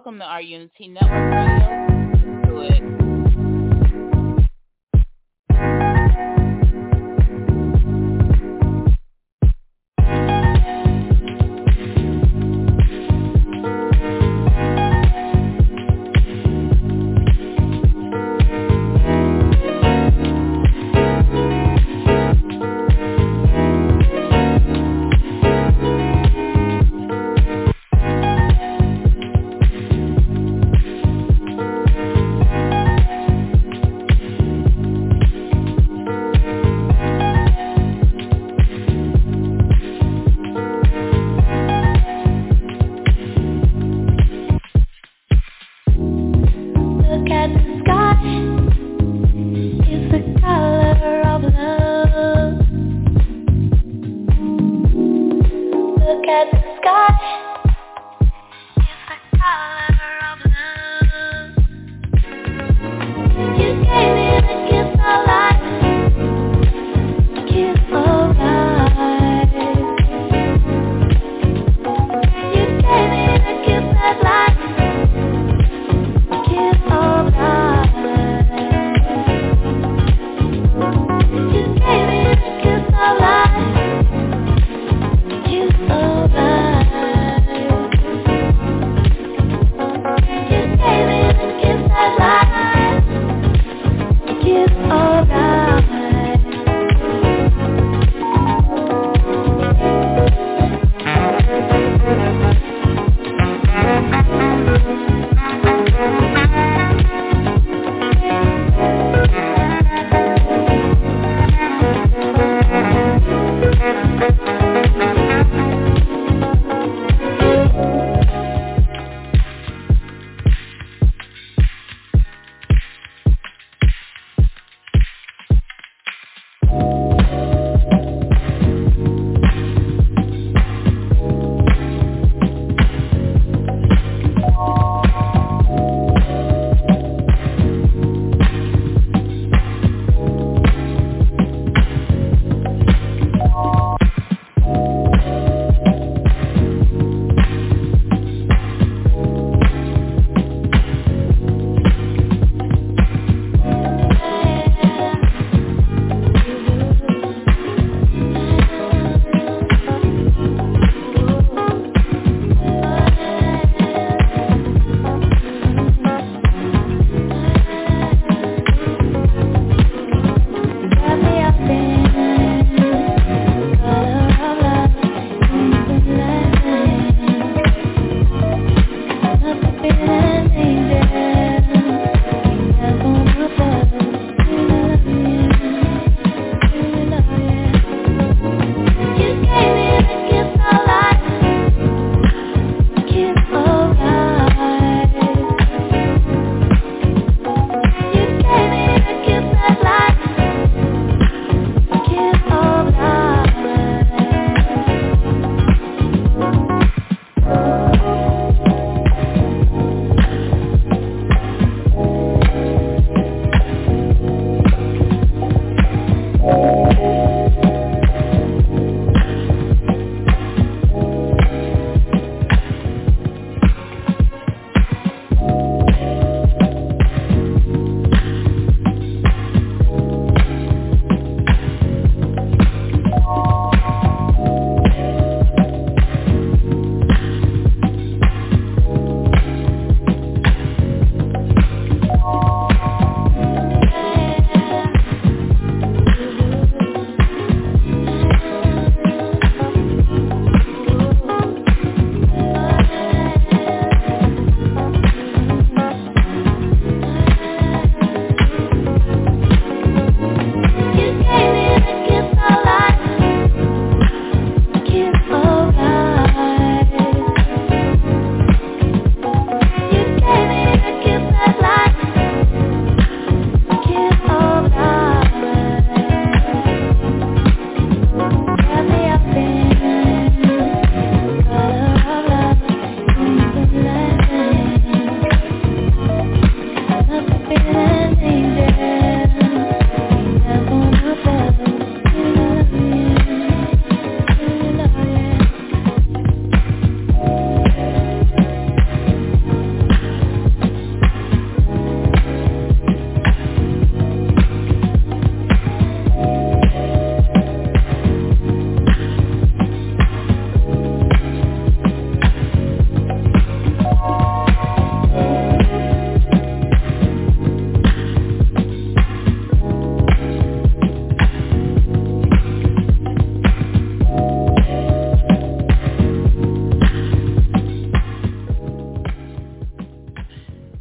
Welcome to our Unity Network Radio. Let's do it.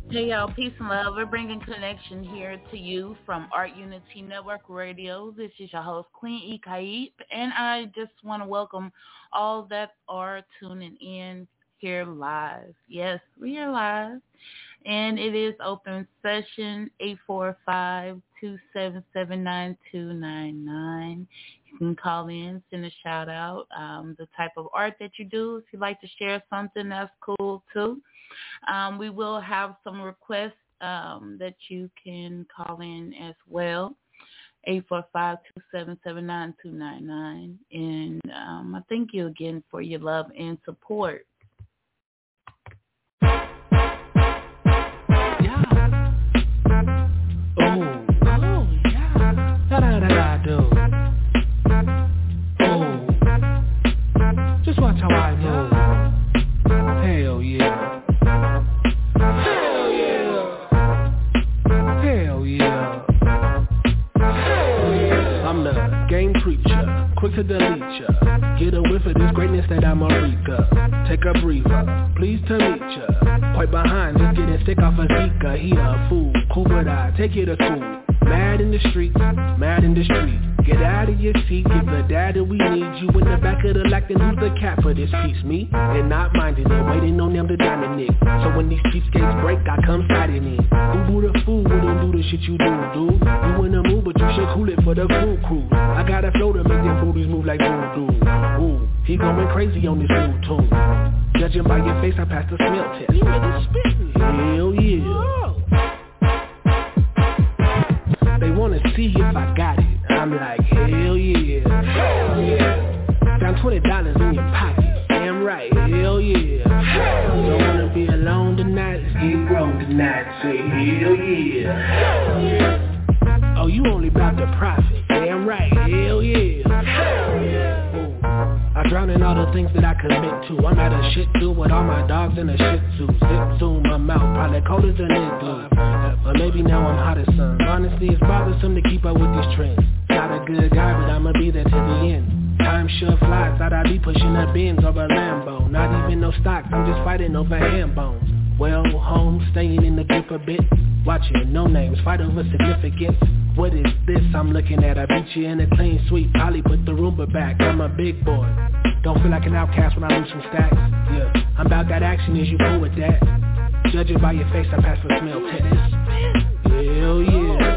Hey y'all, peace and love. We're bringing connection here to you from Art Unity Network Radio. This is your host, Queen E. Kaib, and I just want to welcome all that are tuning in here live. Yes, we are live, and it is open session 845-277-9299. You can call in, send a shout out, the type of art that you do. If you'd like to share something, that's cool too. We will have some requests that you can call in as well, 845-277-9299. And I thank you again for your love and support. Yeah. Oh, yeah. Da-da-da-da-do. Oh, just watch how I move. Hell yeah. Hell yeah. Hell yeah. Hell yeah. I'm the game preacher, quick to delete ya. Get a whiff of this greatness that I'm a reeker. Take a breather, please to meet ya. Quite behind, just getting sick off a Zika. He a fool, cool but I take it a cool. Mad in the streets, mad in the street. Get out of your seat, get the data we need. You in the back of the lack, then who's the cat for this piece? Me? And not minding it, waiting on them to diamond it. So when these cheapskates break, I come sliding in. Who the fool wouldn't do the shit you do, dude? You in the mood, but you should cool it for the cool crew. I got a flow to make them booties move like doo-doo. Ooh, he going crazy on this new tune. Judging by your face, I passed the smell test. You really spitting? Hell yeah. Whoa. They wanna see if I got it. I'm like, hell yeah. Hell yeah. Found $20 in your pocket. Damn right, hell yeah. Hell yeah. Don't wanna be alone tonight. Let's get grown tonight. Say hell yeah. Hell yeah. Oh, you only about the profit. Damn right, hell yeah. Hell yeah. Ooh. I drown in all the things that I commit to. I'm at a shit zoo with all my dogs in a shih tzu. Zip zoom, my mouth probably cold as an igloo. Or maybe now I'm hot as sun. Honestly, it's bothersome to keep up with these trends. Not a good guy, but I'ma be there to the end. Time sure flies, thought I'd be pushing a Benz over Lambo. Not even no stocks, I'm just fighting over hand bones. Well, home, staying in the group a bit. Watching no names, fight over significance. What is this I'm looking at? I beat you in a clean sweep, probably put the Roomba back. I'm a big boy, don't feel like an outcast when I lose some stacks. Yeah, I'm about that action, is you cool with that? Judging by your face, I pass for smell test. Hell yeah.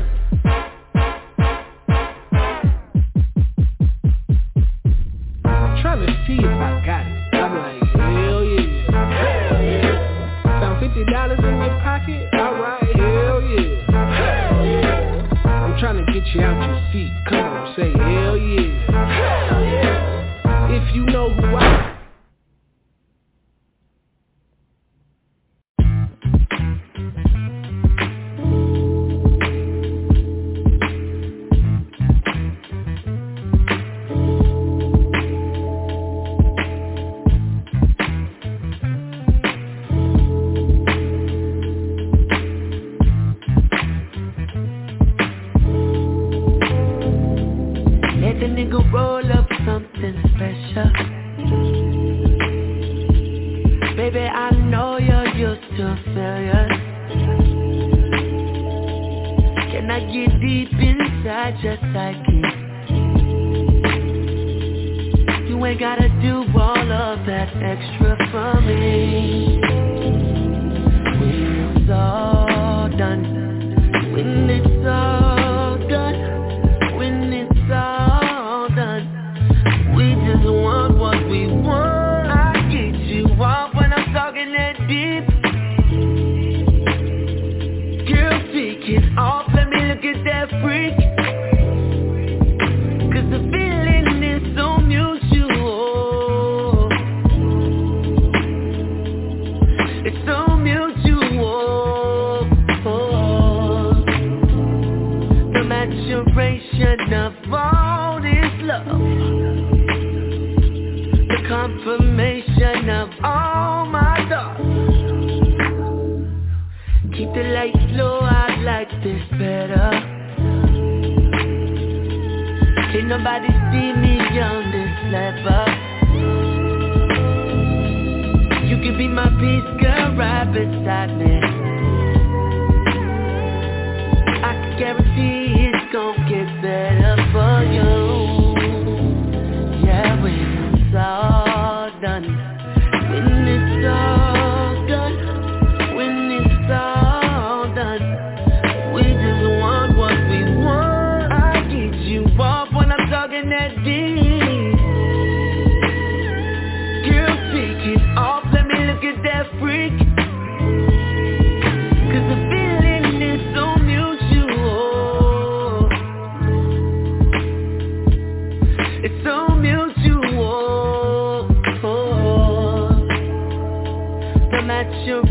Trying to see if I got it. I'm like, hell yeah. Hell yeah. Found $50 in your pocket? Alright, hell yeah. Hell yeah. I'm trying to get you out your seat. Come on, say hell yeah. Hell yeah. If you know who I am.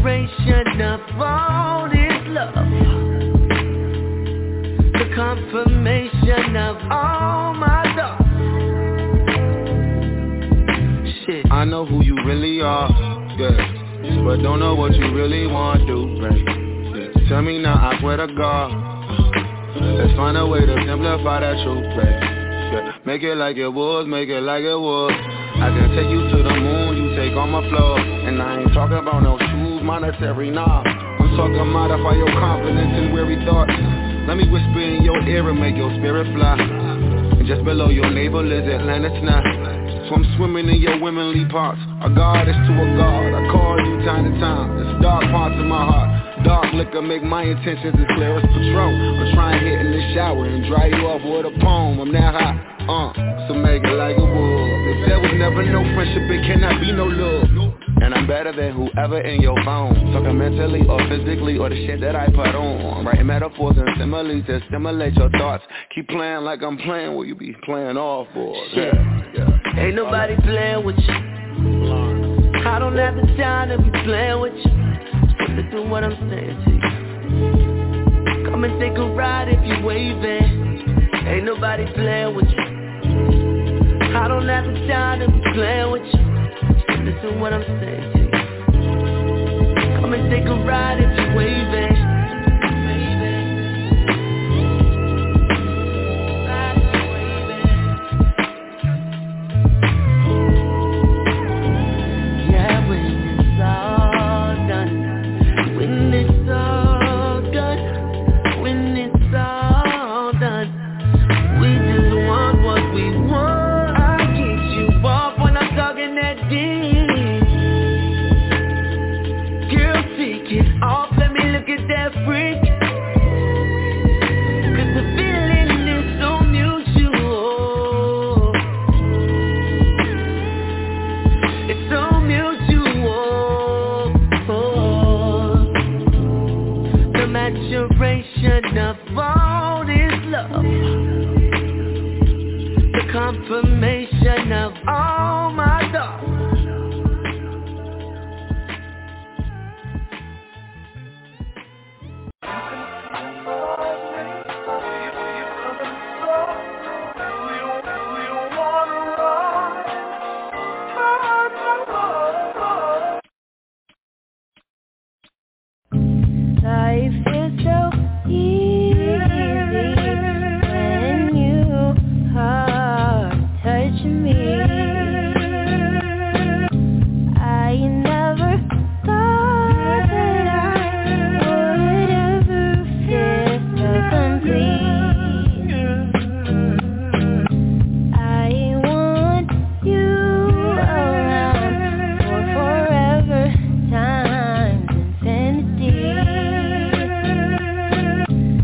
maturation of all this love, the confirmation of all my thoughts. Shit, I know who you really are, yeah, but don't know what you really want to do, babe. Yeah. Tell me now, I swear to God, let's find a way to simplify that truth, babe. Yeah. Make it like it was, make it like it was. I can take you to the moon, you take on my floor. And I ain't talking about no shoes, monetary, nah. I'm talking modify your confidence and weary thoughts. Let me whisper in your ear and make your spirit fly. And just below your navel is Atlantis now. So I'm swimming in your womanly parts. A goddess to a god, I call you time to time. There's dark parts of my heart. Dark liquor make my intentions as clear as Patron. I'm trying to hit in the shower and dry you off with a poem. I'm that hot, so make it like it was. If there was never no friendship, it cannot be no love. And I'm better than whoever in your phone. Talking mentally or physically or the shit that I put on. Writing metaphors and similes to stimulate your thoughts. Keep playing like I'm playing, will you be playing off, boy? Shit. Yeah. Ain't nobody playing with you. I don't have the time to be playing with you. Listen to what I'm saying to you. Come and take a ride if you're waving. Ain't nobody playing with you. I don't have the time to be playing with you. Listen to what I'm saying to you. Come and take a ride if you're waving. Of all this love, the confirmation of all my thoughts. Life is so easy when you are touching me. I never thought that I would ever feel so complete. I want you around for forever, time's infinity.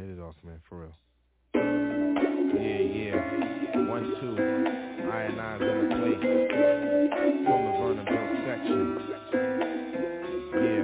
Hit it off, man, for real. Yeah. 1, 2. I&I's in the place. From the Vernonville section. Yeah.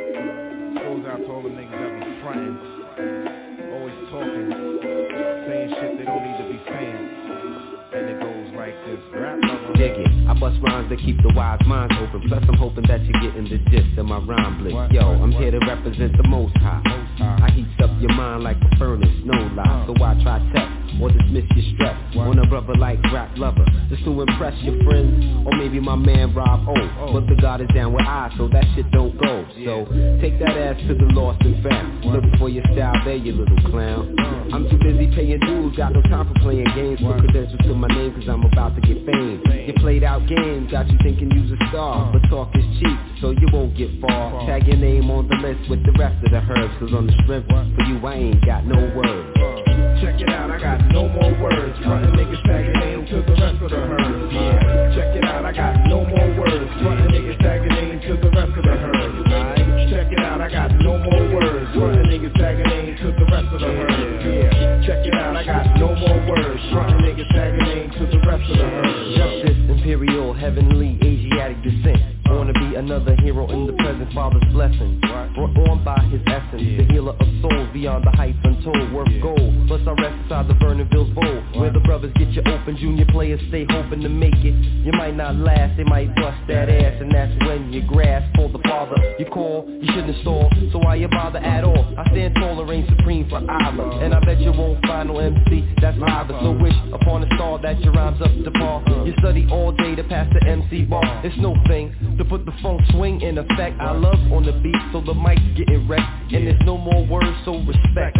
Goes out to all the niggas that be frontin'. Always talking. Saying shit they don't need to be saying. And it goes like this. Rap lover. Dig it. I bust rhymes that keep the wise minds open. Plus I'm hoping that you're getting the gist of my rhyme blitz. Yo, I'm here to represent the Most High. I heat up your mind like a furnace, no lie. So I try test or dismiss your stress on a brother like Rap Lover, just to impress your friends, or maybe my man Rob O. But the God is down with I, so that shit don't go. So take that ass to the lost and found. Look for your style there, you little clown. I'm too busy paying dues, got no time for playing games. Put credentials to my name, cause I'm about to get fame. Your played out game got you thinking you's a star, but talk is cheap, so you won't get far. Tag your name on the list with the rest of the herbs, cause on the strip for you I ain't got no words. Check it out, I got no more words. Frontin' niggas tagging name to the rest of the herd. Yeah. Check it out, I got no more words. Frontin' niggas tagging name to the rest of the herd. Right. Check it out, I got no more words. Frontin' niggas tagging name to the rest of the herd. Yeah. Check it out, I got no more words. Frontin' niggas tagging name to the rest of the herd. Justice, imperial, heavenly, Asiatic descent. Wanna be another hero in the present, Father's blessing. Brought on by his essence, the healer of souls beyond the heights untold, worth gold. Plus I rest inside the Vernonville's bowl, where the brothers get you open, junior players stay hoping to make it. You might not last, they might bust that ass, and that's when you grasp for the Father. You call, you shouldn't stall, so why you bother at all? I stand tall and reign supreme for Allah, and I bet you won't find no MC that's either. So wish upon a star that your rhymes up to par. You study all day to pass the MC bar. It's no thing to put the funk swing in effect. I love on the beat, so the mic's getting wrecked, and there's no more words, so respect.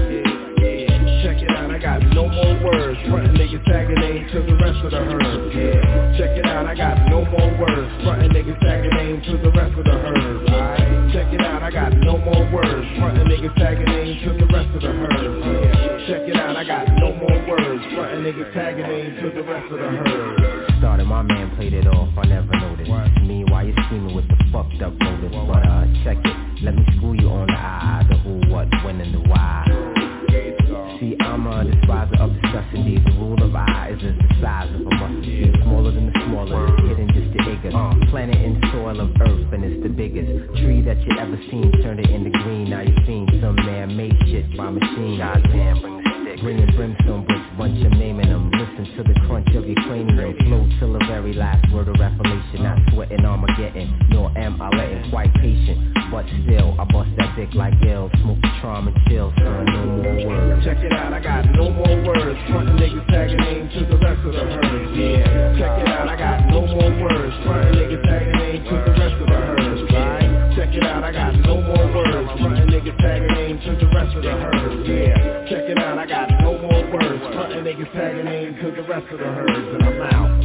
Check it out, I got no more words. Frontin' niggas tagging name to the rest of the herd. Yeah. Check it out, I got no more words. Frontin' niggas tagging name to the rest of the herd. Right. Check it out, I got no more words. Frontin' niggas tagging name to the rest of the herd. Yeah. Check it out, I got no more words. Frontin' niggas tagging name to the rest of the herd. Started, my man played it off, I never noticed. Me, why you scheming with the fucked up motives? But check it, let me school you on the I, the who, what, when, and the why. See, I'm a despiser of discussing these. The rule of I is the size of a mustard seed. Smaller than the smallest, hidden just the biggest. Planet in soil of earth, and it's the biggest tree that you ever seen. Turned it into green, now you've seen some man-made shit by machine. Goddamn, bring the stick. Bringing brimstone bricks, bunch of naming them. Listen to the crunch of your cranium. Flow till the very last word of revelation. Not sweating Armageddon, nor am I letting. Quite patient, but still, I bust that dick like ill. Smoke the trauma and chill, son, no more words. Check it out, I got no more words. Frontin' niggas tagging name to the rest of the herd. Yeah. Check it out, I got no more words. Frontin' niggas tagging name to the rest of the herd. Right. Check it out, I got no more words. Frontin' niggas tagging name to the rest of the herd. Yeah. Check it out, I got no more words. Frontin' niggas tagging name to the rest of the herds, and I'm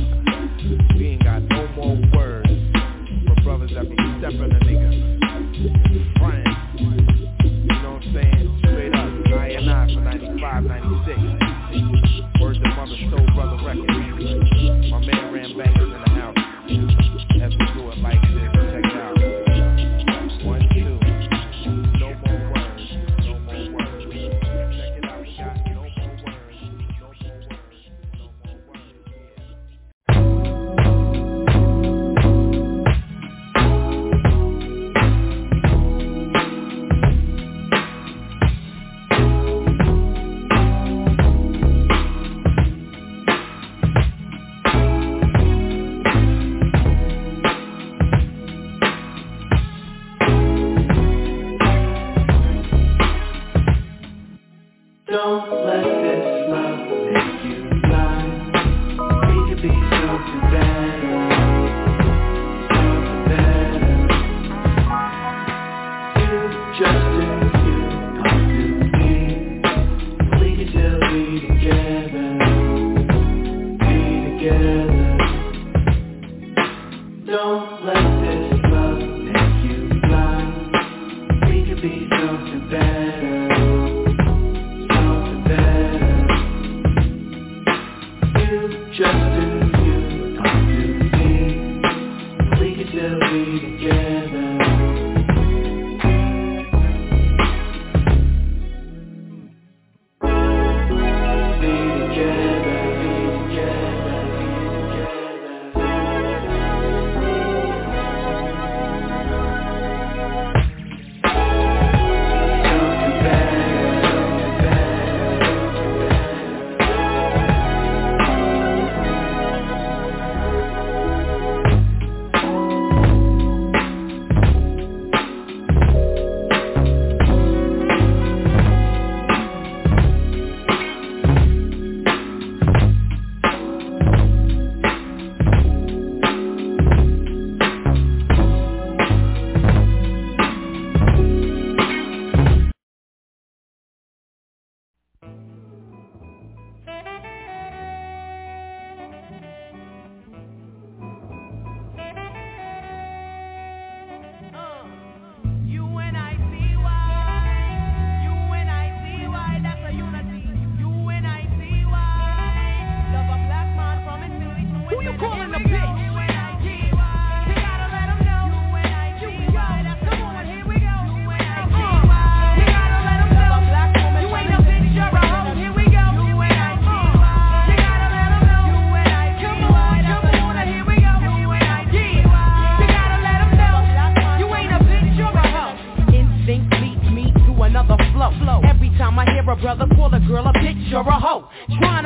out. We ain't got no more words for brothers that be stepping the niggas. Frontin'. You know what I'm saying? Straight up. I&I for 95, 96. Words of Mother Soul Brother Records. My man Ram Bangers in the house. As we do it like this, check it out. 1, 2. No more words. No more words. Check it out. We got no more words. No more words. No more Don't let this love make you blind. We could be something better, something better. You just do you, I do me. We can still be together, be together. Don't let this love make you blind. We could be something better. Just do you, I do me. We can still be together.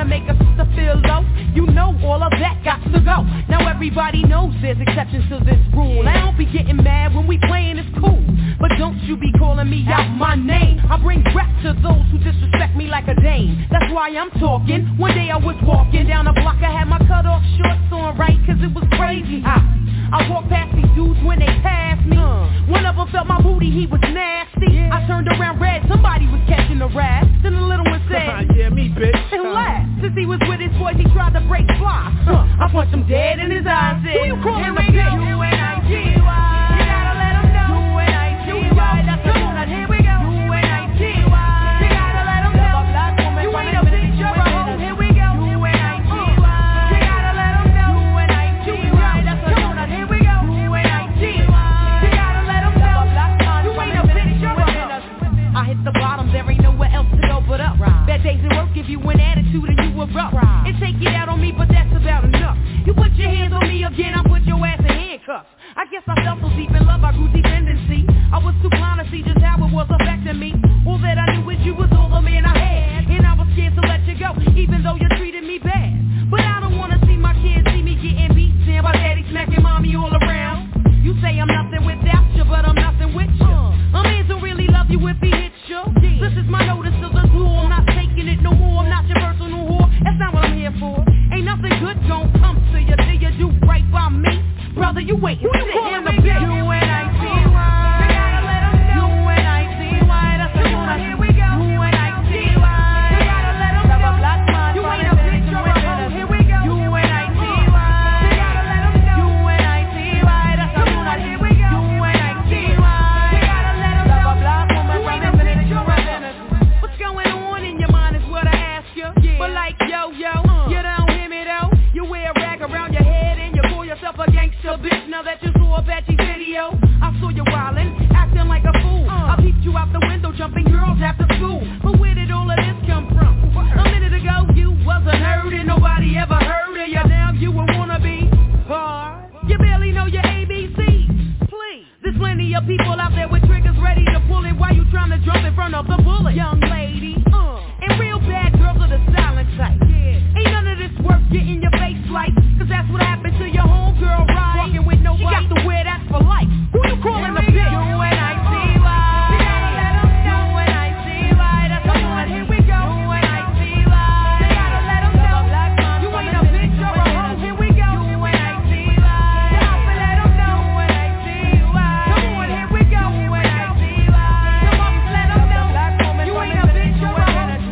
make a sister feel low. You know all of that got to go. Now everybody knows there's exceptions to this rule. I don't be getting mad when we playing, it's cool. But don't you be calling me out my name. I bring rap to those who disrespect me like a dame. That's why I'm talking. One day I was walking down the block, I had my cut off shorts on, right? Cause it was crazy hot. I walked past these dudes when they passed me. One of them felt my booty, he was nasty. I turned around red, somebody was catching a rat. Then the little one said, yeah, me, bitch. And laughed. Since he was with his boys, he tried to break fly. I punched him dead in his eyes. Who you calling the bitch? U-N-I-T-Y. You gotta let him know. U-N-I-T-Y. That's the one. Here we go. U-N-I-T-Y. You gotta let him know. You ain't a bitch, you're a hoe. Here we go. U-N-I-T-Y. You gotta let him know. U-N-I-T-Y. That's the one. Here we go. U-N-I-T-Y. You gotta let him know. You ain't a bitch, you're a hoe. I hit the bottom, there ain't nowhere else to go but up. Bad days at work give you an attitude and you erupt. It take it out on me, but that's about enough. You put your hands on me again, I put your ass in handcuffs. I guess I felt so deep in love, I grew dependency. I was too blind to see just how it was affecting me. All that I knew was you was all the man I had, and I was scared to let you go, even though you treated me bad. But I don't wanna see my kids see me getting beat down by daddy smacking mommy all around. You say I'm nothing without you, but I'm nothing with you. A man don't really love you if he hits you. This is my notice to the door, I'm not taking it no more. I'm not your personal whore, that's not what I'm here for. Ain't nothing good gon' come to you till you do right by me. Brother, you wait and sit in the bed. U-N-I-T-Y. You gotta let him know. U-N-I-T-Y. That's the one. Here we go. U-N-I-T-Y. You gotta let him know. You ain't a bitch, you're a hoe. Here we go. U-N-I-T-Y. You gotta let him know. U-N-I-T-Y. That's the one. Here we go. U-N-I-T-Y. You gotta let him know. You ain't a bitch, you're a hoe. What's going on in your mind is what I ask you. But like yo, you don't hear me though. You wear a rag around your head and you call yourself a gangster bitch. Now that you saw Apache's video, I saw you wildin', acting like a fool. I peeped you out the window, jumping girls after school. But where did all of this come from? A minute ago you wasn't heard and nobody ever heard of you. Now you a wannabe hard. You barely know your ABCs. Please, there's plenty of people out there with triggers ready to pull it while you trying to jump in front of the bullet. Young lady, and real bad girls are the silent type. Ain't none of this worth getting your face like, cause that's what happened to your homegirl, right? Walking with nobody, she got to wear that for life. Who you calling the bitch? U-N-I-T-Y. You gotta let him know. U-N-I-T-Y. That's the one. Here we go. U-N-I-T-Y. You gotta let him know. You ain't a bitch, you're a hoe. Here we go. U-N-I-T-Y. You gotta let him know. U-N-I-T-Y. Come on, here we go. U-N-I-T-Y. Come on, let him know. You ain't a bitch, you're a hoe.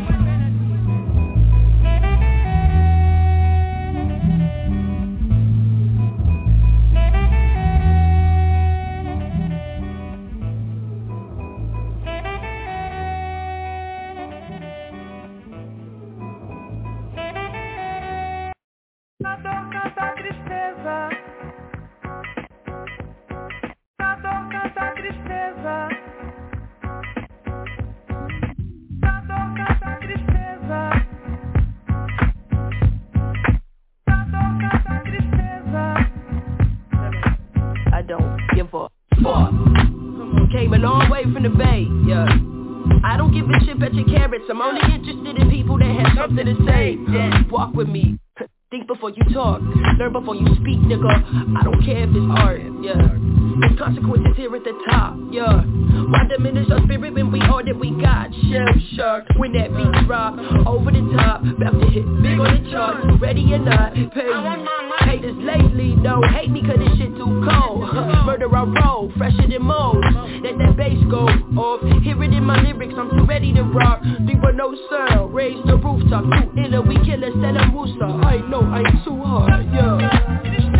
I don't give a fuck. Came a long way from the Bay, yeah. I don't give a shit about your carrots. I'm only interested in people that have something to say. Yeah, walk with me. Think before you talk, learn before you speak, nigga. I don't care if it's art, yeah. There's consequences here at the top, yeah. Why diminish our spirit when we all that we got? Shell shock when that beat drop, over the top, about to hit big on the charts. Ready or not, pay me. Haters lately don't hate me cause this shit too cold. Murder I roll, fresher than most. Let that bass go off, hear it in my lyrics, I'm too ready to rock. 310 sound, raise the rooftop, too iller, we killers, tell them rooster. I know I ain't too hard, yeah.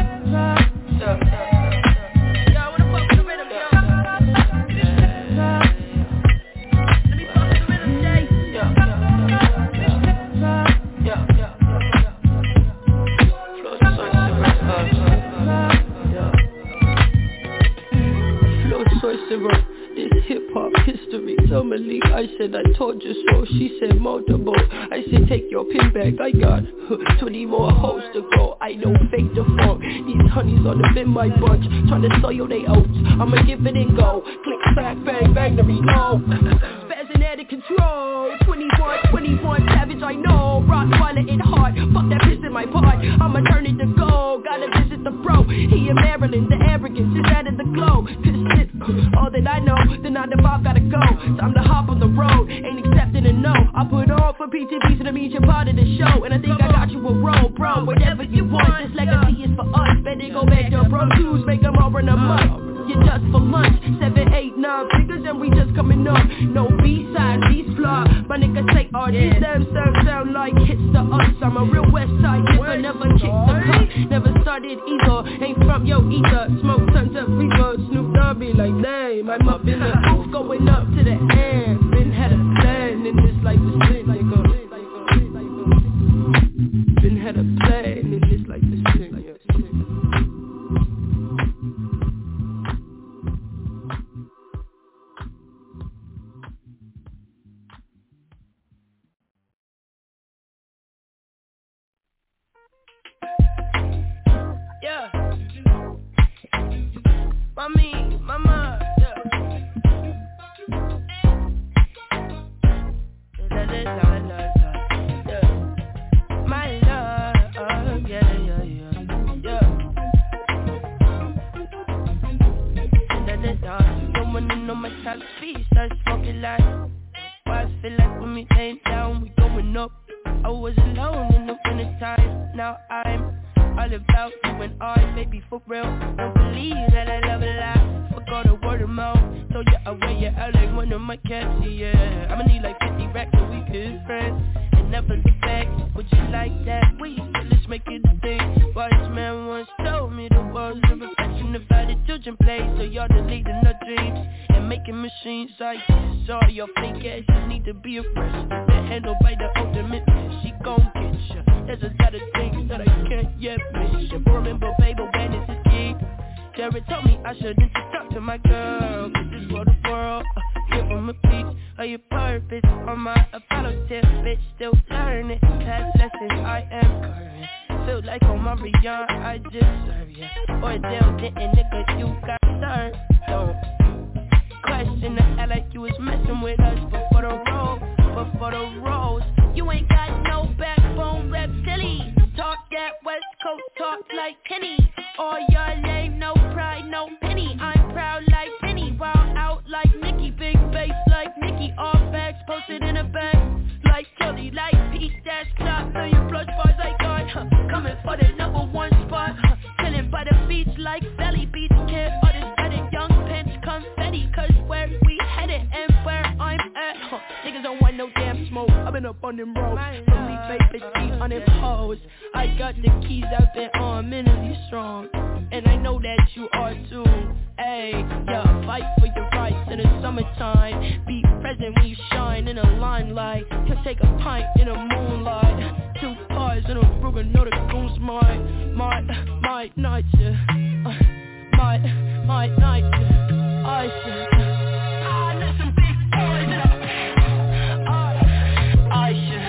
It's hip-hop history. Tell Malik, I said I told you so. She said multiple. I said take your pin back. I got 20 more hoes to go. I don't fake the funk. These honeys on them in my bunch, trying to soil they oats. I'ma give it and go. Click, clack, bang, bang, the reload. Spazzing out of control. 21, savage, I know. Rock swallow it hard. Fuck that piss in my part, I'ma turn it to gold. Gotta visit the bro, he in Maryland. The arrogance is out of the glow. This shit, all that I know, the 9 to 5 gotta go. Time to hop on the road, ain't accepting a no. I put on for PTV so that means you're part of the show. And I think I got you a role, bro, whatever you want. This legacy is for us, better go back to bro shoes, make them all run amok. You're just for lunch, 7, 8, 9 figures and we just coming up. No B-side, B-flaw, my niggas say all these damn sound like hits to us. I'm a real west side nigga, never kicked the cup, never started either, ain't from yo either. Smoke turns up reaper, Snoop Dogg be like, damn, I'm up in the booth going up to the air. Been had a plan in this life is sin, nigga. Been had a plan in this life is sin, nigga. Yeah, mommy, mama, yeah. My love, yeah. Don't wanna know my top speed, start smoking like. Why I feel like when we laying down, we going up. I was alone in the winter time, now I'm all about you and I, baby, for real. Don't believe that I love a lot. Fuck all the word of mouth. So you're away, you're out like one of my cats, yeah. I'ma need like 50 racks so we good friends and never look back. Would you like that? We let's make it a thing. Wise man once told me the world's a reflection of how the children play. So y'all deleting our dreams and making machines like this. All your fake asses need to be arrested. They're handled by the ultimate. She gon' get ya. There's a lot of things that I can't yet miss ya. Remember, baby, when this is key. Jared told me I shouldn't just talk to my girl, cause this for the world. Give them a piece of your purpose. On my Apollo tip, bitch, still learning. Past lessons I am current. Feel like on my Rihanna, I just serve ya. Or Dale didn't, nigga, you got served. Don't question the act like you was messing with us. But for the roles, you ain't got no backbone, reptilian. Talk that West Coast talk like Kenny. All y'all lame, no pride, no penny. I'm proud like Penny, wild out like Nicki. Big bass like Nicki, all bags posted in a bag. Like Kelly, like Pete, that's top. Million plus bars I got, coming for the number 1 spot. Chilling by the beach like Belly Beach. Kid, artists better, young pinch confetti. Cause where we headed and where I'm at, niggas don't want no damn smoke. I've been up on them roads, from me baby feet on them hoes. I got the keys, I've been on mentally strong, and I know that you are too. Ayy, yeah, fight for your rights in the summertime. Be present when you shine in the limelight. Can take a pint in the moonlight. 2 cars in a Ruger, know the goons my night, yeah. My night, yeah. I should. I let some big boys in I should.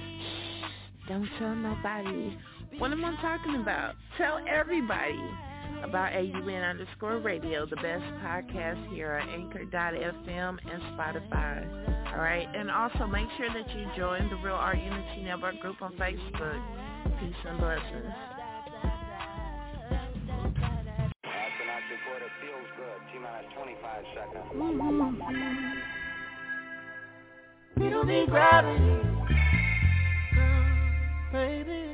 Don't tell nobody. What am I talking about? Tell everybody. about AUN_radio, the best podcast here at Anchor.fm and Spotify. All right, and also make sure that you join the Real Art Unity Network group on Facebook. Peace and blessings. Astronaut report, it feels good. T-minus 25 seconds. We don't need gravity, baby.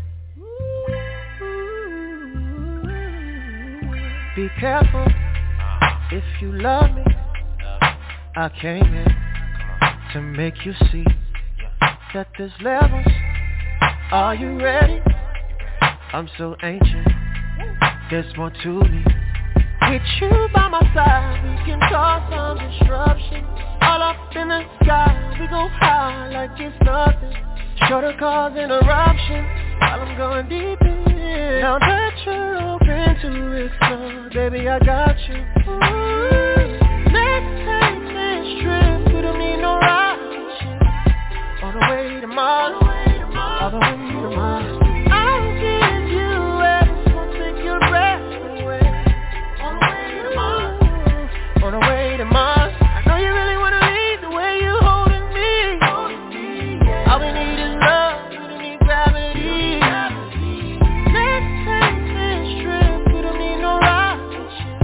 Be careful if you love me. I came in to make you see that there's levels. Are you ready? I'm so ancient. There's more to me. With you by my side, we can cause some disruption. All up in the sky, we go high like it's nothing. Sure to cause interruption while I'm going deep in. Now that you're open to explore, baby, I got you. Let's take this trip, we don't need no rocket ship. On the way to Mars, all the way to Mars. I'll give you it's gonna take your breath away. On the way to Mars, on the way to Mars. I know you really wanna leave the way you holding me. All we need is love, we don't need gravity. Let's take this trip, we don't need no rocket ship.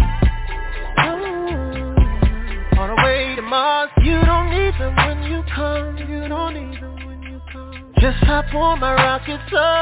On the way to Mars, you don't need them when you come, you don't need them when you come. Just hop on my rocket,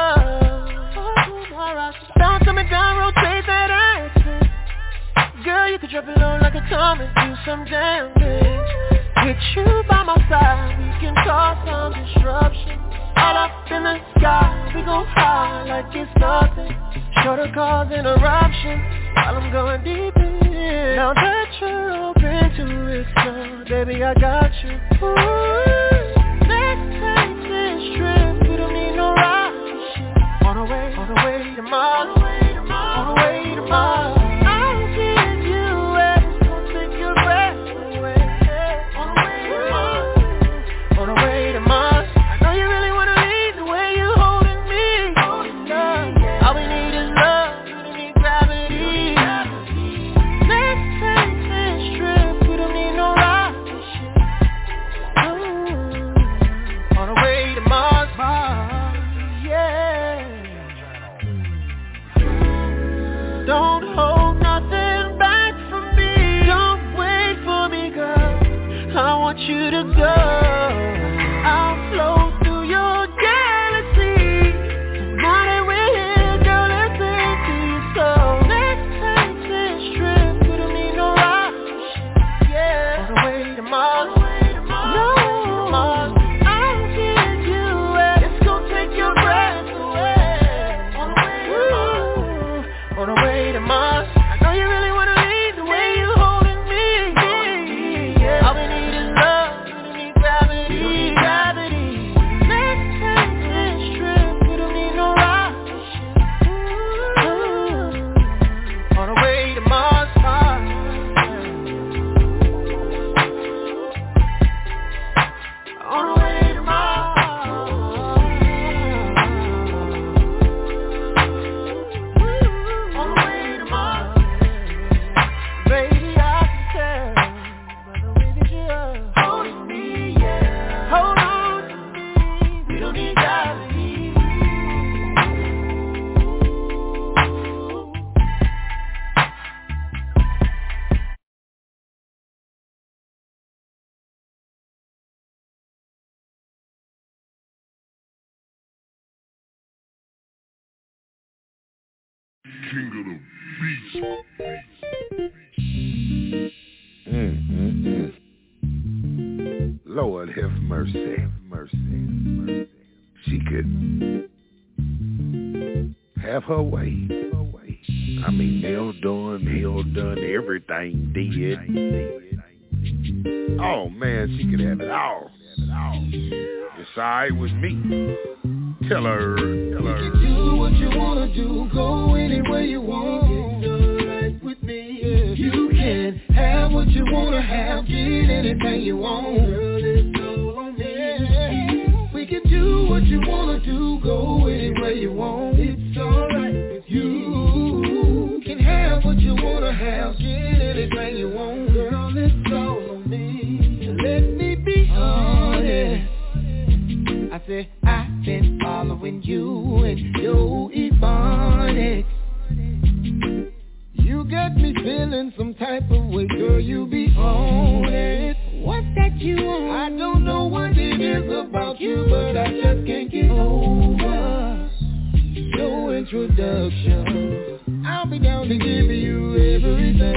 bounce me down, rotate that axis. Girl, you can drop it low like a comet, do some damage. With you by my side, we can cause some disruption. All up in the sky, we go high like it's nothing. Sure to cause interruption while I'm going deep in. Now that you're open to explore, baby, I got you. Let's take this trip, we don't need no rocket ship. On the way to Mars, on the way to Mars. I'll give you it's gonna take your breath away. On the way to Mars, on the way to Mars. I know you really wanna leave the way you holding me. All we need is love, we don't need gravity. Let's take this trip, we don't need no rocket ship. On the way to Mars, yeah. Don't hold nothing back from me. Don't wait for me, girl. I want you to go. I'll flow through your galaxy. Now that we're here, girl, let's into your soul. Let's take this trip, we don't need no rocket ship. Yeah. On the way to Mars, on the way to Mars. I'll give you it's gonna take your breath away. On the way to Mars, on the way to Mars. I know you really wanna leave the way you holding me. All we need is love, we don't need gravity. Let's take this trip, we don't need no rocket ship. On the way to Mars, on the way to Mars. On the way to Mars. Baby, I can tell by the way that you're holding me, yeah. Hold on to me, we don't need gravity. King of the beast. Lord have mercy. She could have her way. I mean, nails done, everything did. Oh man, she could have it all. It's alright with me. Tell her. You can do what you wanna do, go anywhere you want. It's alright with me. Yeah. You can have what you wanna have, get anything you want. Girl, it's all on me. We can do what you wanna do, go anywhere you want. It's alright with you. Can have have, get anything you want. Girl, it's all on me. Let me be honest. I said I've been following you and your Ebonics. You got me feeling some type of way, girl, you be on it. What's that you want? I don't know what it is about you, but I just can't get over your introduction. I'll be down to give you everything,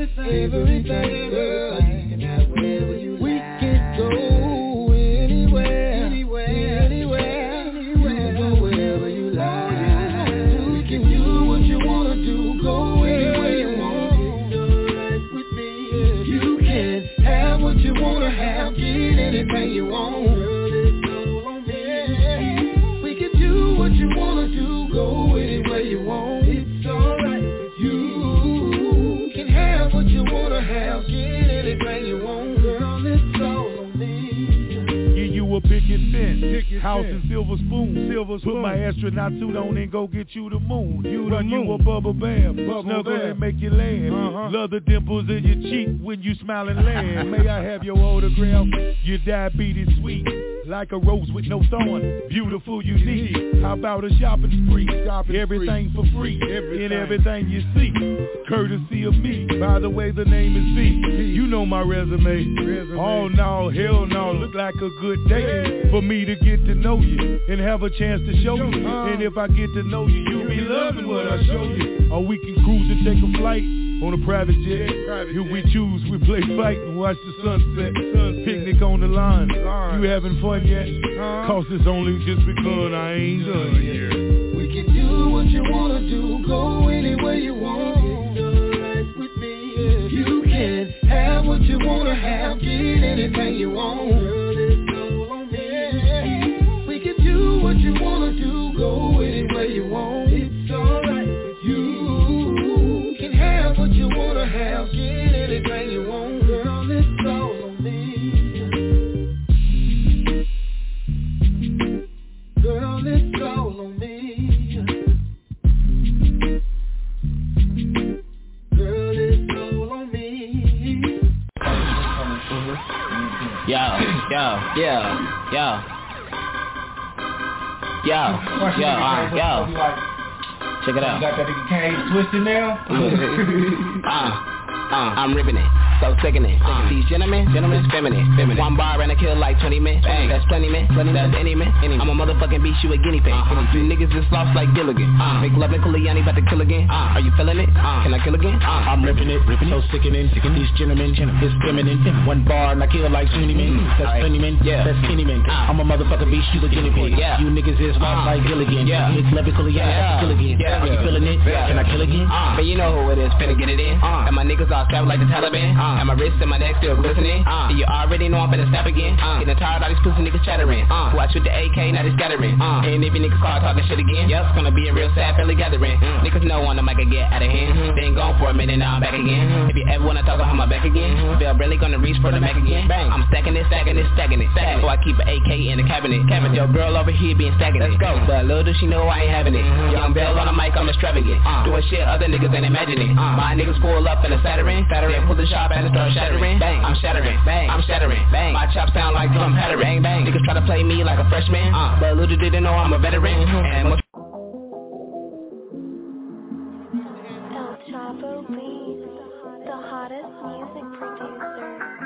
girl. You can have whatever you like. We can go anywhere. We can go wherever you like. You can do what you wanna do, go anywhere you want. Right with me. You can have what you wanna have, get anything you want. Girl, it's all on me. We can do what you wanna do, go anywhere you want. It's alright. You can have what you wanna have, get anything you want. Girl, it's all on me. Give you a picket fence, house and silver spoon. Put my astronaut suit on and go get you the moon. Run you a bubble bath, snuggle and make you laugh. Love the dimples in your cheek when you smile and laugh. May I have your autograph? Your diabetes sweet, like a rose with no thorn. Beautiful, unique. How about a shopping spree? Everything for free, in everything you see. Courtesy of me, by the way the name is V. You know my resume. Oh no, hell no, look like a good day for me to get to know you and have a chance to show you. And if I get to know you, you'll be loving what I show you. Or we can cruise and take a flight on a private jet. If we choose, we play fight and watch the sunset. Picnic on the line. You having fun yet? Cause it's only just begun, I ain't done yet. We can do what you wanna do, go anywhere you want. Right with me. You can have what you wanna have, get anything you want. Girl, it's all on me. We can do what you wanna do, go anywhere you want. It's alright. You can have what you wanna have, get anything you want. Girl, it's all on me. Girl, it's all on me. Girl, it's all on me. Yo. Check it out. You got that nigga cage twisted now? I'm ripping it, so sicking it. These gentlemen, it's feminine. One bar and I kill like 20 men. That's plenty men, that's any man. I'm a motherfucking beast, you a guinea pig. You niggas is lost like Gilligan. Make love and Kuliani about to kill again. Are you feeling it? Can I kill again? I'm ripping it, so sickening. These gentlemen, it's feminine. One bar and I kill like 20 men. That's plenty men, that's any man. I'm a motherfucking beast, you a guinea pig. You niggas is lost like Gilligan. Make love and Kuliani about to kill again. Are you feeling it? Can I kill again? But you know who it is, finna get it in. And my niggas all strapped like the Taliban. And my wrist and my neck still glistening. You already know I'm finna snap again. Getting tired of all these pussy niggas chattering. Watch with the AK, now they scattering. And if you niggas start talking shit again, it's gonna be a real sad family gathering. Niggas know when the mic get out of hand. They ain't gone for a minute, now I'm back again. If you ever wanna talk about my back again, Bill really gonna reach for the Mac again. I'm stacking it. So I keep an AK in the cabinet. Your girl over here being stacking it. Let's go. But little does she know I ain't having it. Young Bell on the mic, I'm extravagant. Doing shit other niggas ain't imagining. My niggas pull up in a Saturn. Then pull the shop and start shattering. Bang, I'm shattering. Bang, I'm shattering. Bang, my chops sound like drum pattering. Bang, niggas try to play me like a freshman. But little didn't know I'm a veteran. And El Chavo Beats, the hottest music producer.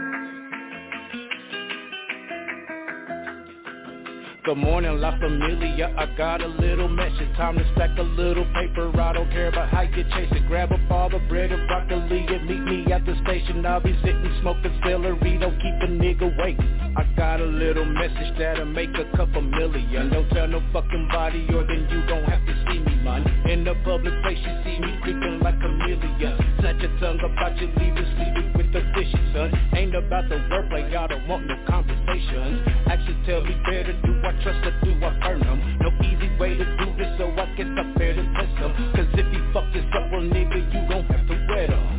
Good morning, La Familia, I got a little message. Time to stack a little paper, I don't care about how you chase it. Grab up all the bread and broccoli and meet me at the station. I'll be sitting smoking celery, don't keep a nigga waiting. I got a little message that'll make a couple million. Don't tell no fucking body or then you gon' have to see me, man. In the public place you see me creeping like a million. Snatch your tongue about you leaving sleeping with the dishes, son. Ain't about the wordplay, y'all don't want no conversations. Actions tell me better, do I trust or do I burn them? No easy way to do this, so I guess I better test them. Cause if you fuck this up, well nigga, you gon' have to wet them.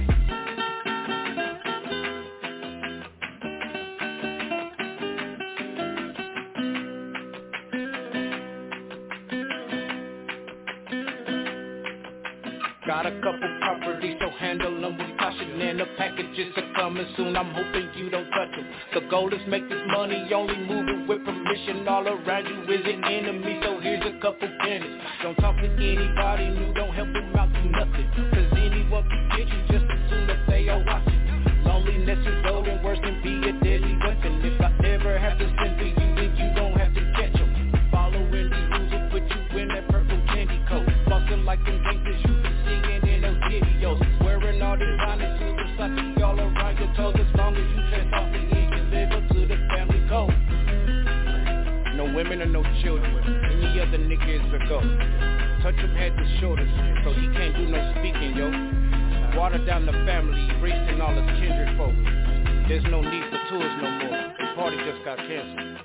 Got a couple property, so handle them with caution. And the packages are coming soon, I'm hoping you don't touch them. The goal is make this money, only moving with permission. All around you is an enemy, so here's a couple pennies. Don't talk to anybody new, don't help them out to nothing. Cause anyone can get you just as soon as they are watching. Loneliness is golden, worse than be a deadly weapon. If I ever have to send for you, then you don't have to catch them. Following these rules will put you in that purple candy coat. Bustin' like them gangsters you be seeing in those videos. Wearing all these honest suits, Versace all around your toes. As long as you dress softly and you live up to the family code. No women or no children, any other nigga is a go. Touch him head to shoulders, so he can't do no speaking, yo. Water down the family, erasing all his kindred folk. There's no need for tours no more, the party just got canceled.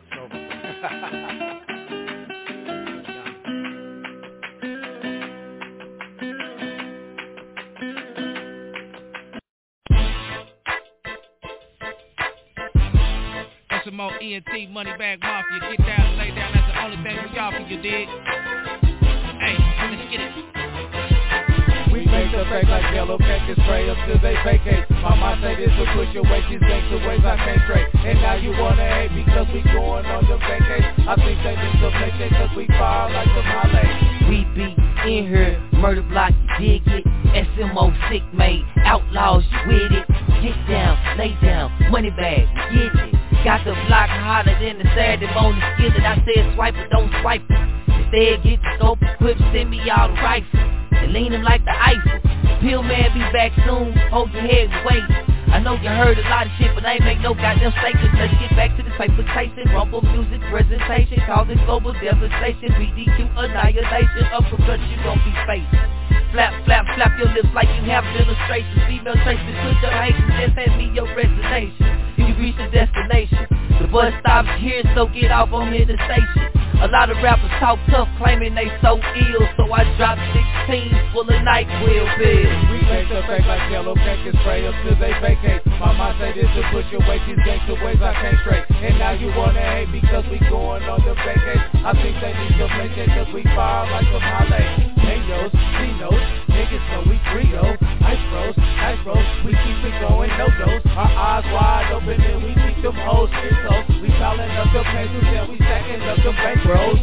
Some more ENT, Moneybag Mafia. Get down, lay down, that's the only thing we offer you, dig? Hey, let's get it. We make the fake like yellow packets, spray up till they vacate. Mama say this will push your weight, these gangster ways I can't trade. And now you wanna hate because we going on the vacate. I think they need to play that cause we fire like the Malay. We be in here, murder block, you dig it. SMO sick made, outlaws, you with it. Get down, lay down, money bag, get it. Got the block hotter than the Saturday morning skillet. I said swipe it, don't swipe it. Instead get the scope, equip, send me all the rifles. And lean them like the Eiffel. Pill man be back soon, hold your head and wait. I know you heard a lot of shit, but I ain't make no goddamn statement. Let's get back to the paper chasing, rumble music presentation, causing global devastation, BDQ annihilation, uppercut you gon' be facing. Flap, flap, flap your lips like you have demonstration. Female traces, put your hands and just hand me your resignation. You reach the destination. The bus stops here, so get off on the station. A lot of rappers talk tough, claiming they so ill, so I dropped 16 full of NyQuil pills. We make the fake like yellow packets, spray up till they vacate. Mama say this will push your weight, these gangster ways I can't straight. And now you wanna hate because we going on the vacate. I think they need to play that cause we fire like some Malay. Mayos, Cinos, niggas know we trio. Ice bros, we keep it going, no dose. Our eyes wide open and we keep them hoes in close. We calling up the pesos and we stacking up the bank bros.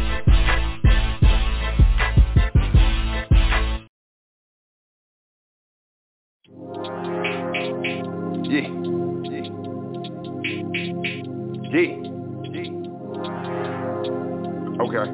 Okay.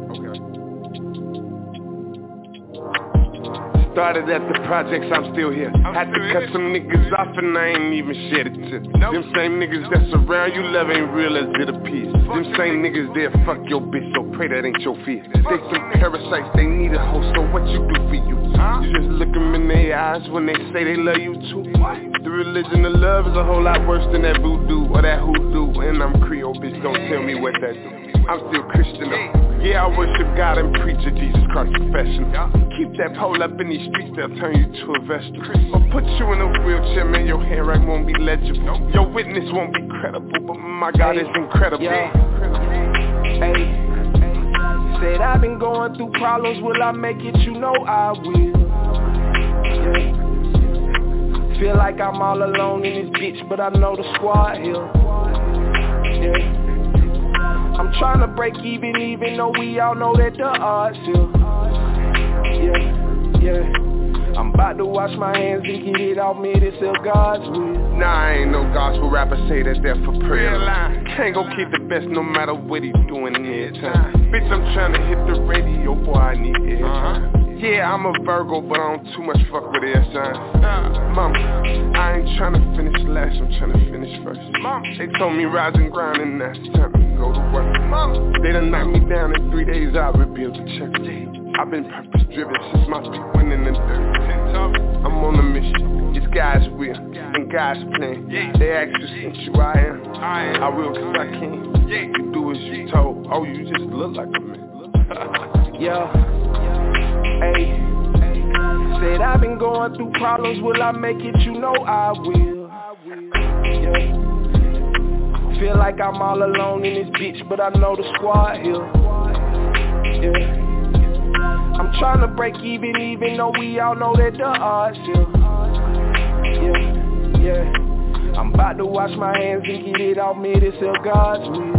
Started at the projects, I'm still here. Had to cut some niggas off and I ain't even shed a tip. Them same niggas that's around you love ain't real as it appears. Them same niggas there fuck your bitch, so pray that ain't your fear. They some parasites, they need a host, so what you do for you? You just look them in their eyes when they say they love you too. The religion of love is a whole lot worse than that voodoo or that hoodoo. And I'm Creole, bitch, don't tell me what that do. I'm still Christian though. Yeah, I worship God and preach a Jesus Christ confession. Keep that pole up in these streets, they'll turn you to a vegetable. Or put you in a wheelchair, man, your handwriting won't be legible. Your witness won't be credible, but my God is incredible. Hey, said I've been going through problems, will I make it? You know I will. Yeah. Feel like I'm all alone in this bitch, but I know the squad here. Yeah. I'm trying to break even though we all know that the odds here. Yeah. I'm about to wash my hands and get it off me, this is God's will. Nah, I ain't no gospel rapper, say that they're for prayer. Can't go keep the best no matter what he doing in here time. Bitch, I'm trying to hit the radio, boy, I need airtime. Yeah, I'm a Virgo, but I don't too much fuck with air signs. Mama, I ain't tryna finish last, I'm tryna finish first. They told me rise and grind and now it's time to go to work. They done knocked me down in 3 days, I rebuilt the check. I've been purpose driven since my feet went in the dirt. I'm on a mission, it's God's will and God's plan. They ask you since you I am, I will cause I can. You do as you told, oh you just look like a man. Yeah. Hey, said I've been going through problems, will I make it? You know I will. Yeah. Feel like I'm all alone in this bitch, but I know the squad here. Yeah. I'm tryna break even though we all know that the odds, yeah. I'm about to wash my hands and get it off me, this is God's will.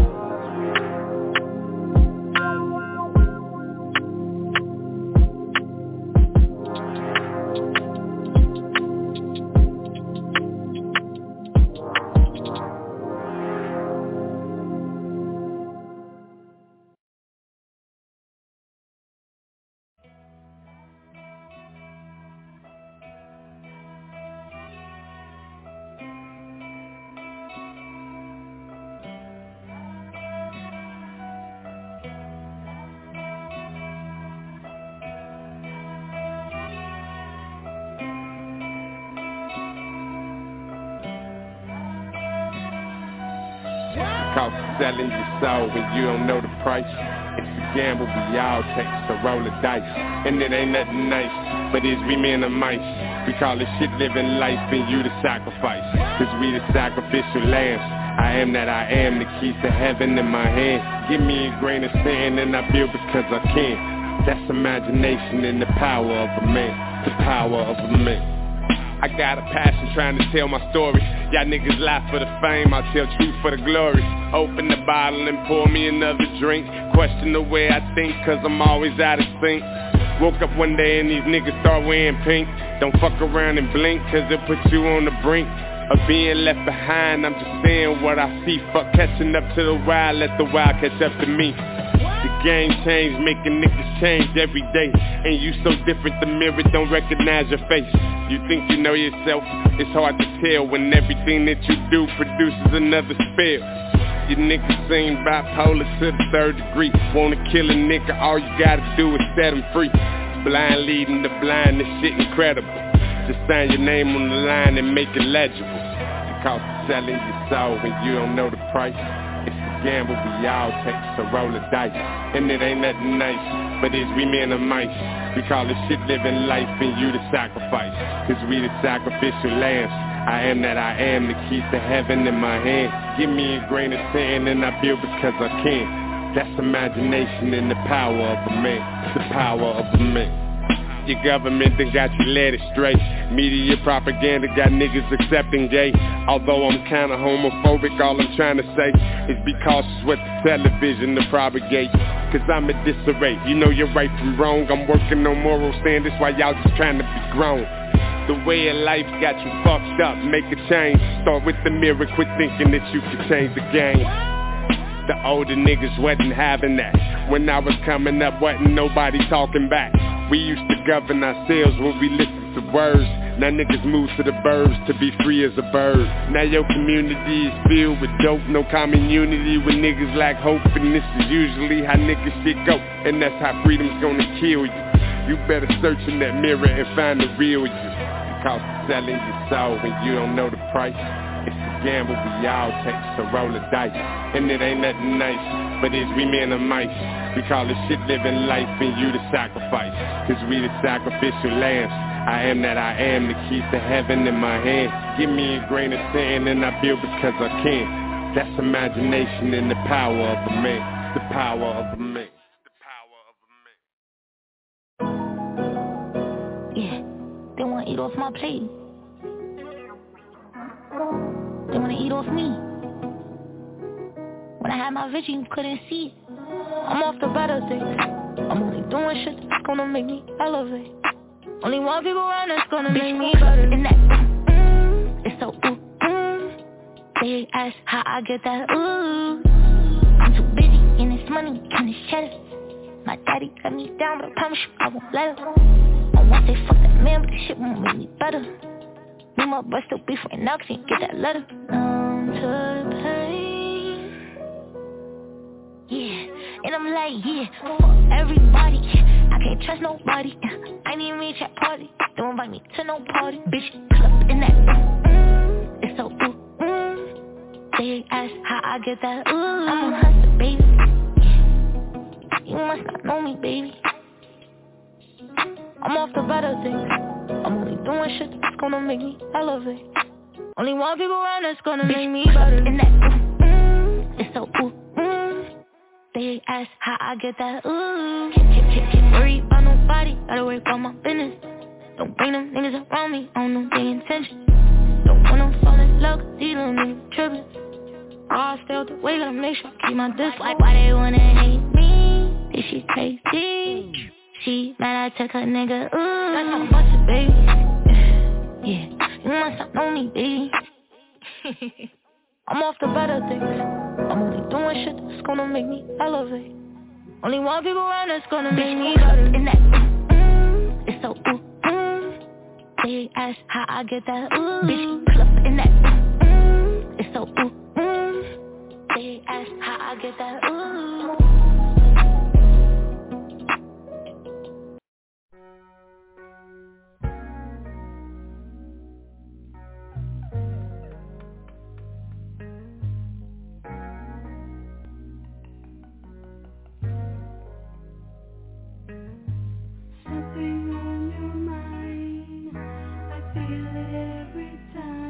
Selling your soul when you don't know the price. It's a gamble we all take, so roll the dice. And it ain't nothing nice, but it's we men of mice. We call it shit living life and you the sacrifice. Cause we the sacrificial lambs. I am that I am, the keys to heaven in my hand. Give me a grain of sand and I build because I can. That's imagination and the power of a man. The power of a man. I got a passion trying to tell my story. Y'all niggas lie for the fame, I tell truth for the glory. Open the bottle and pour me another drink. Question the way I think, cause I'm always out of sync. Woke up one day and these niggas start wearing pink. Don't fuck around and blink, cause it puts you on the brink of being left behind. I'm just saying what I see. Fuck catching up to the wild, let the wild catch up to me. The game changed, making niggas change every day. And you so different, the mirror don't recognize your face. You think you know yourself, it's hard to tell when everything that you do produces another spell. You niggas seem bipolar to the third degree. Wanna kill a nigga, all you gotta do is set him free. Blind leading the blind, this shit incredible. Just sign your name on the line and make it legible. Because selling your soul when you don't know the price. It's a gamble we all take, so roll the dice. And it ain't nothing nice, but it's we men of mice. We call it shit living life and you the sacrifice. Cause we the sacrificial lambs. I am that I am, the keys to heaven in my hand. Give me a grain of sand and I build because I can. That's imagination and the power of a man. The power of a man. Your government done got you led astray. Media propaganda got niggas accepting gay. Although I'm kinda homophobic, all I'm trying to say is be cautious with the television to propagate. Cause I'm a disarray, you know you're right from wrong. I'm working on moral standards while y'all just trying to be grown. The way of life got you fucked up, make a change. Start with the mirror, quit thinking that you can change the game. The older niggas wasn't having that. When I was coming up, wasn't nobody talking back. We used to govern ourselves when we listened to words. Now niggas move to the burbs to be free as a bird. Now your community is filled with dope, no common unity when niggas lack hope. And this is usually how niggas shit go. And that's how freedom's gonna kill you. You better search in that mirror and find the real you. Because selling your soul when you don't know the price. It's a gamble we all take, so roll the dice. And it ain't nothing nice, but it's we men of mice. We call it shit living life and you the sacrifice. Cause we the sacrificial lambs. I am that I am, the keys to heaven in my hand. Give me a grain of sand and I build because I can. That's imagination and the power of a man. The power of a man. Yeah, they wanna eat off my plate. They wanna eat off me. When I had my vision, you couldn't see it. I'm off the better things. I'm only doing shit that's gonna make me elevate. Only one people around that's gonna make me better. And that it's so They ask how I get that I'm too busy in this money and this cheddar. My daddy cut me down, but I promise you I won't let her. I won't say fuck that man, but this shit won't make me better. Me my boy still beef right now, cause he get that letter. Numb to the pain. Yeah, and I'm like, yeah, fuck everybody. I can't trust nobody. I need me a chat party. Don't invite me to no party. Bitch, pull up in that it's so They ask how I get that I'm a hustler, baby. You must not know me, baby. I'm off the better things. I'm only doing shit that's gonna make me elevate. Only one people around that's gonna make me better. And that it's so They ask how I get that Can't worry about nobody, gotta worry about my business. Don't bring them niggas around me, I don't know their intention. Don't wanna fall in love, cause these little niggas trippin'. I stay out the way, gotta make sure I keep my distance. Why they wanna hate me? Is she crazy? She mad I took her nigga, ooh. That's how much it, baby. Yeah, you must not know me, baby. I'm off the better things. I'm only doing shit that's gonna make me elevate. Only one people around that's gonna make me better. And that, it's so They ask how I get that, bitch, pull up in that, it's so They ask how I get that, Something on your mind, I feel it every time.